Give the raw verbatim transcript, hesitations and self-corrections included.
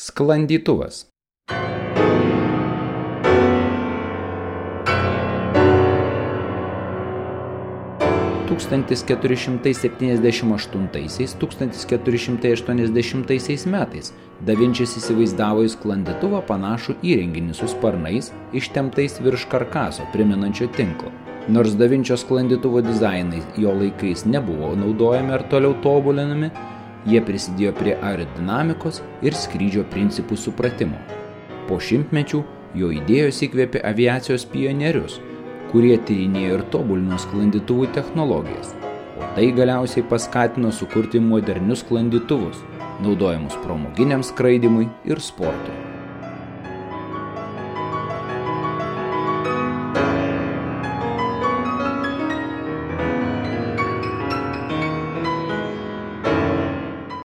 Sklandytuvas. tūkstantis keturi šimtai septyniasdešimt aštuntaisiais - tūkstantis keturi šimtai aštuoniasdešimtaisiais metais Da Vinčis įsivaizdavo į sklandytuvą panašų įrenginį su sparnais ištemptais virš karkaso primenančio tinklo. Nors Da Vinčio sklandytuvo dizainai jo laikais nebuvo naudojami ar toliau tobulinami, jie prisidėjo prie aerodinamikos ir skrydžio principų supratimo. Po šimtmečių jo idėjos įkvėpė aviacijos pionierius, kurie tyrinėjo ir tobulino sklandytuvų technologijas, o tai galiausiai paskatino sukurti modernius sklandytuvus, naudojamus pramoginiam skraidymui ir sportui.